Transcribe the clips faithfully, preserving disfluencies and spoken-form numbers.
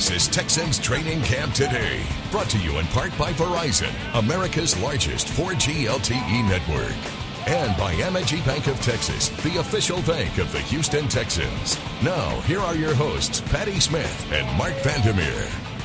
This is Texans Training Camp Today, brought to you in part by Verizon, America's largest four G L T E network, and by Amegy Bank of Texas, the official bank of the Houston Texans. Now, here are your hosts, Patty Smith and Mark Vandermeer.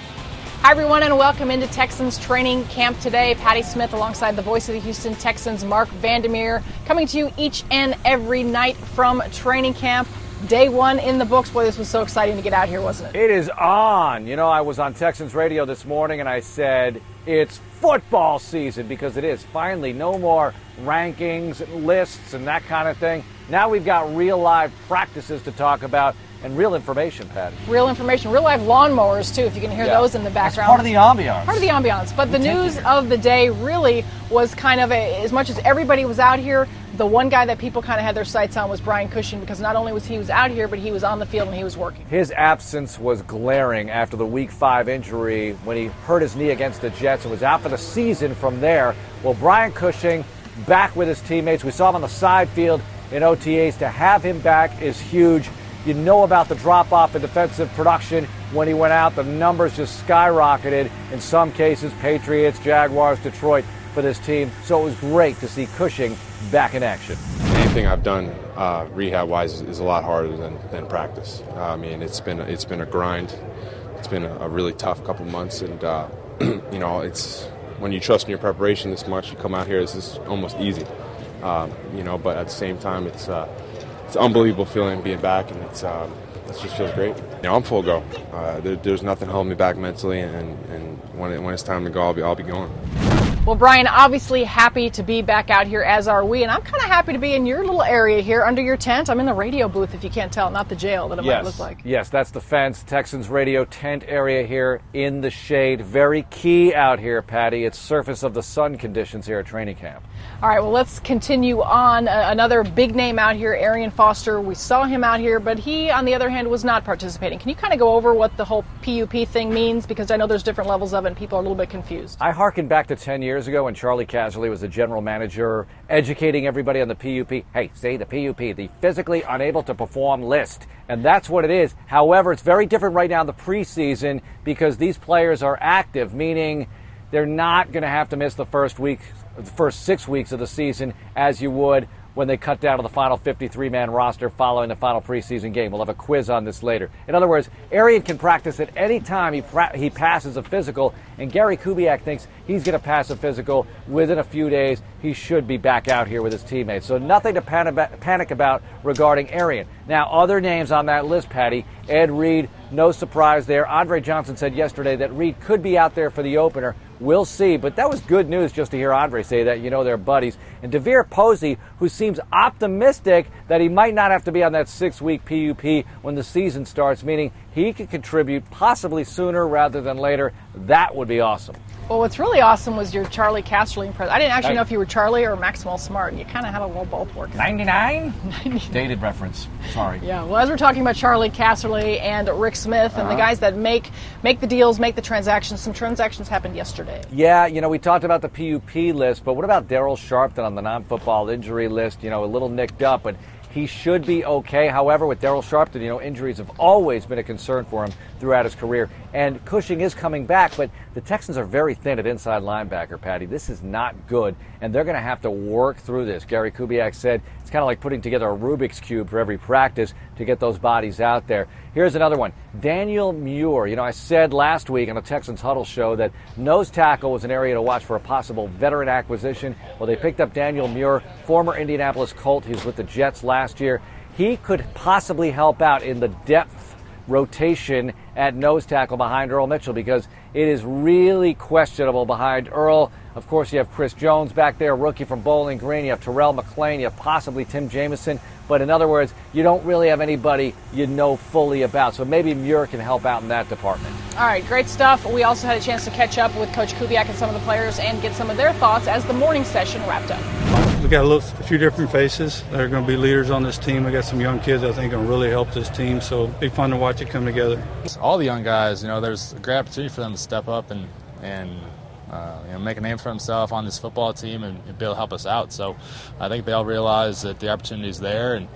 Hi, everyone, and welcome into Texans Training Camp Today. Patty Smith alongside the voice of the Houston Texans, Mark Vandermeer, coming to you each and every night from training camp. Day one in the books. Boy, this was so exciting to get out here, wasn't it? It is on. You know, I was on Texans radio this morning and I said, it's football season, because it is. Finally, no more rankings, lists, and that kind of thing. Now we've got real live practices to talk about and real information, Patty. Real information. Real live lawnmowers, too, if you can hear yeah. those in the background. That's part of the ambiance. Part of the ambiance. But the news of the day really was kind of, a, as much as everybody was out here, the one guy that people kind of had their sights on was Brian Cushing, because not only was he was out here, but he was on the field and he was working. His absence was glaring after the week five injury when he hurt his knee against the Jets and was out for the season from there. Well, Brian Cushing back with his teammates. We saw him on the side field in O T As. To have him back is huge. You know about the drop-off in defensive production when he went out. The numbers just skyrocketed. In some cases, Patriots, Jaguars, Detroit for this team. So it was great to see Cushing back in action. Anything I've done uh, rehab-wise is, is a lot harder than, than practice. Uh, I mean, it's been it's been a grind. It's been a, a really tough couple months, and uh, you know, it's when you trust in your preparation this much, you come out here, it's just almost easy. Um, you know, but at the same time, it's uh, it's an unbelievable feeling being back, and it's um, it just feels great. You know, I'm full go. Uh, there, there's nothing holding me back mentally, and, and when it, when it's time to go, I'll be I'll be going. Well, Brian, obviously happy to be back out here, as are we, and I'm kind of happy to be in your little area here under your tent. I'm in the radio booth, if you can't tell, not the jail that it yes. might look like. Yes, that's the fence. Texans radio tent area here in the shade. Very key out here, Patty. It's surface of the sun conditions here at training camp. All right, well, let's continue on. Uh, another big name out here, Arian Foster. We saw him out here, but he, on the other hand, was not participating. Can you kind of go over what the whole P U P thing means? Because I know there's different levels of it, and people are a little bit confused. I hearken back to ten years ago when Charlie Casserly was the general manager, educating everybody on the P U P. Hey, say the P U P, the physically unable to perform list. And that's what it is. However, it's very different right now in the preseason because these players are active, meaning they're not going to have to miss the first week, the first six weeks of the season as you would when they cut down to the final fifty-three man roster following the final preseason game. We'll have a quiz on this later. In other words, Arian can practice at any time he, pra- he passes a physical, and Gary Kubiak thinks he's going to pass a physical within a few days. He should be back out here with his teammates. So nothing to pan- panic about regarding Arian. Now, other names on that list, Patty, Ed Reed, no surprise there. Andre Johnson said yesterday that Reed could be out there for the opener. We'll see, but that was good news just to hear Andre say that. You know, they're buddies. And Devere Posey, who seems optimistic that he might not have to be on that six-week P U P when the season starts, meaning he could contribute possibly sooner rather than later. That would be awesome. Well, what's really awesome was your Charlie Casserly impression. I didn't actually Hey. know if you were Charlie or Maxwell Smart. You kind of had a little both working. ninety-nine? Dated reference. Sorry. Yeah, well, as we're talking about Charlie Casserly and Rick Smith and Uh-huh. the guys that make make the deals, make the transactions, some transactions happened yesterday. Yeah, you know, we talked about the P U P list, but what about Daryl Sharpton on the non-football injury list? You know, a little nicked up, but he should be okay. However, with Daryl Sharpton, you know, injuries have always been a concern for him throughout his career. And Cushing is coming back, but the Texans are very thin at inside linebacker, Patty. This is not good, and they're going to have to work through this. Gary Kubiak said it's kind of like putting together a Rubik's Cube for every practice to get those bodies out there. Here's another one. Daniel Muir. You know, I said last week on the Texans Huddle show that nose tackle was an area to watch for a possible veteran acquisition. Well, they picked up Daniel Muir, former Indianapolis Colt. He was with the Jets last year. He could possibly help out in the depth rotation at nose tackle behind Earl Mitchell because it is really questionable behind Earl. Of course, you have Chris Jones back there, rookie from Bowling Green. You have Terrell McClain. You have possibly Tim Jamison. But in other words, you don't really have anybody you know fully about. So maybe Muir can help out in that department. All right, great stuff. We also had a chance to catch up with Coach Kubiak and some of the players and get some of their thoughts as the morning session wrapped up. We got a, little, a few different faces that are going to be leaders on this team. We got some young kids I think are going to really help this team, so it'll be fun to watch it come together. All the young guys, you know, there's a great opportunity for them to step up and and uh, you know, make a name for himself on this football team and, and be able to help us out. So I think they all realize that the opportunity is there, and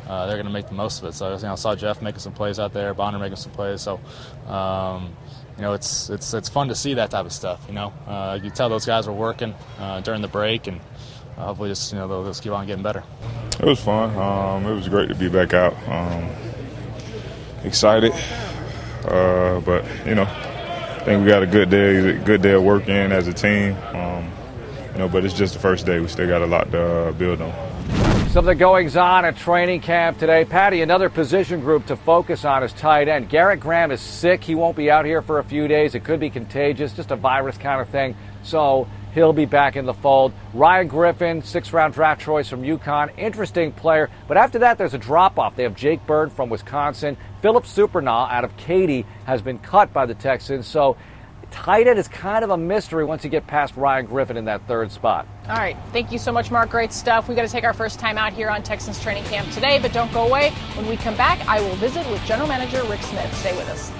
uh, they're going to make the most of it. So you know, I saw Jeff making some plays out there, Bonner making some plays. So um, you know, it's it's it's fun to see that type of stuff. You know, uh, you tell those guys were working uh, during the break, and uh, hopefully just you know they'll just keep on getting better. It was fun. Um, it was great to be back out. Um, excited, uh, but you know, I think we got a good day, good day of work in as a team. Um, you know, but it's just the first day. We still got a lot to uh, build on. Some of the goings on at training camp today. Patty, another position group to focus on is tight end. Garrett Graham is sick. He won't be out here for a few days. It could be contagious, just a virus kind of thing. So he'll be back in the fold. Ryan Griffin, sixth-round draft choice from UConn. Interesting player. But after that, there's a drop-off. They have Jake Bird from Wisconsin. Philip Supernaw out of Katy has been cut by the Texans. So tight end is kind of a mystery once you get past Ryan Griffin in that third spot. All right. Thank you so much, Mark. Great stuff. We got to take our first time out here on Texans training camp today, but don't go away. When we come back, I will visit with General Manager Rick Smith. Stay with us.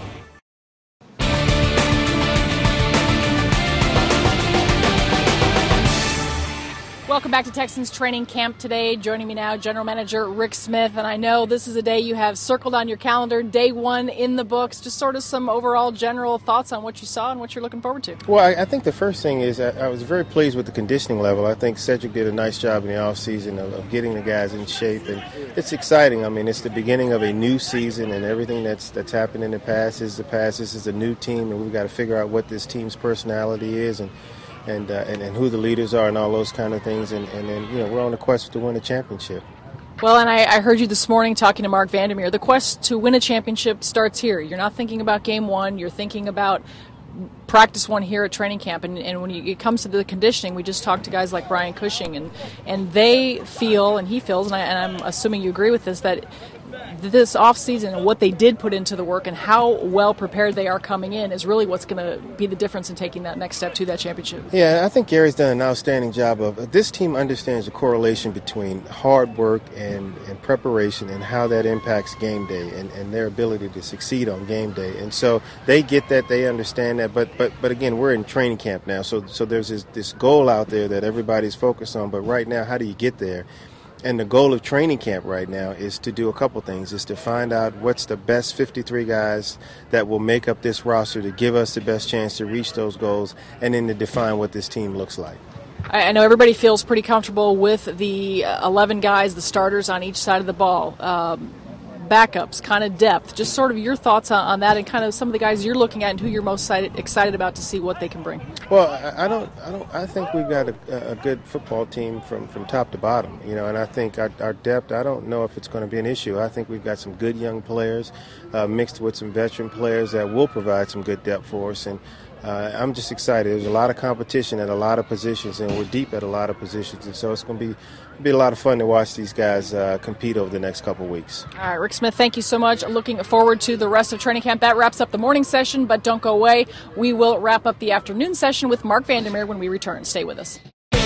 Welcome back to Texans training camp today. Joining me now, General Manager Rick Smith. And I know this is a day you have circled on your calendar, day one in the books. Just sort of some overall general thoughts on what you saw and what you're looking forward to. Well, I, I think the first thing is I, I was very pleased with the conditioning level. I think Cedric did a nice job in the offseason of, of getting the guys in shape. And it's exciting. I mean, it's the beginning of a new season, and everything that's that's happened in the past is the past. This is a new team, and we've got to figure out what this team's personality is and And, uh, and and who the leaders are and all those kind of things. And, and then, you know, we're on a quest to win a championship. Well, and I, I heard you this morning talking to Mark Vandermeer. The quest to win a championship starts here. You're not thinking about game one. You're thinking about practice one here at training camp. And, and when you, it comes to the conditioning, we just talked to guys like Brian Cushing, and, and they feel, and he feels, and, I, and I'm assuming you agree with this, that this offseason and what they did put into the work and how well prepared they are coming in is really what's going to be the difference in taking that next step to that championship. Yeah, I think Gary's done an outstanding job of this team understands the correlation between hard work and, and preparation and how that impacts game day and, and their ability to succeed on game day. And so they get that, they understand that, but but but again, we're in training camp now, so so there's this, this goal out there that everybody's focused on, but right now, how do you get there? And the goal of training camp right now is to do a couple things, is to find out what's the best fifty-three guys that will make up this roster to give us the best chance to reach those goals, and then to define what this team looks like. I know everybody feels pretty comfortable with the eleven guys, the starters on each side of the ball. Um, backups, kind of depth, just sort of your thoughts on, on that and kind of some of the guys you're looking at and who you're most excited, excited about to see what they can bring. Well, I, I don't, I don't, I think we've got a, a good football team from, from top to bottom, you know, and I think our, our depth, I don't know if it's going to be an issue. I think we've got some good young players uh, mixed with some veteran players that will provide some good depth for us, and Uh, I'm just excited. There's a lot of competition at a lot of positions, and we're deep at a lot of positions, and so it's going to be be a lot of fun to watch these guys uh, compete over the next couple of weeks. All right, Rick Smith, thank you so much. Looking forward to the rest of training camp. That wraps up the morning session, but don't go away. We will wrap up the afternoon session with Mark Vandermeer when we return. Stay with us.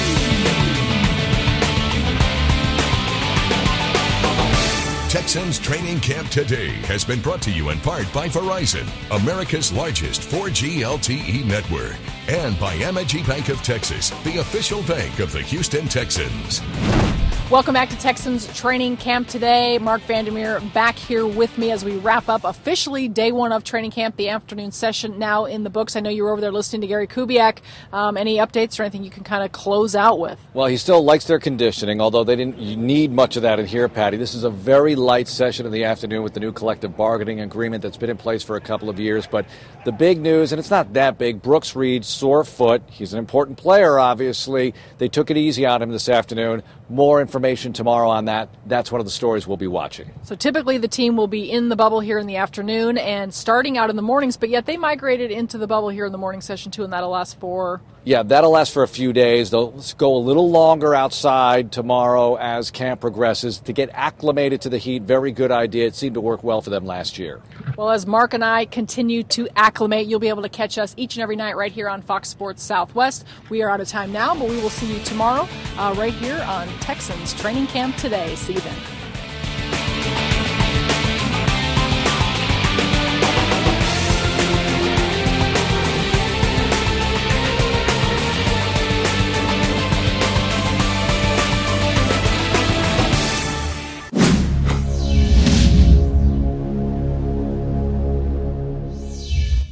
Texans Training Camp Today has been brought to you in part by Verizon, America's largest four G L T E network, and by M A G Bank of Texas, the official bank of the Houston Texans. Welcome back to Texans Training Camp today. Mark Vandermeer back here with me as we wrap up officially day one of training camp, the afternoon session now in the books. I know you were over there listening to Gary Kubiak. Um, any updates or anything you can kind of close out with? Well, he still likes their conditioning, although they didn't need much of that in here, Patty. This is a very light session in the afternoon with the new collective bargaining agreement that's been in place for a couple of years. But the big news, and it's not that big, Brooks Reed, sore foot. He's an important player, obviously. They took it easy on him this afternoon. More information tomorrow on that. That's one of the stories we'll be watching. So typically the team will be in the bubble here in the afternoon and starting out in the mornings, but yet they migrated into the bubble here in the morning session too, and that'll last for... Yeah, that'll last for a few days. They'll go a little longer outside tomorrow as camp progresses to get acclimated to the heat. Very good idea. It seemed to work well for them last year. Well, as Mark and I continue to acclimate, you'll be able to catch us each and every night right here on Fox Sports Southwest. We are out of time now, but we will see you tomorrow uh, right here on Texans Training Camp Today. See you then.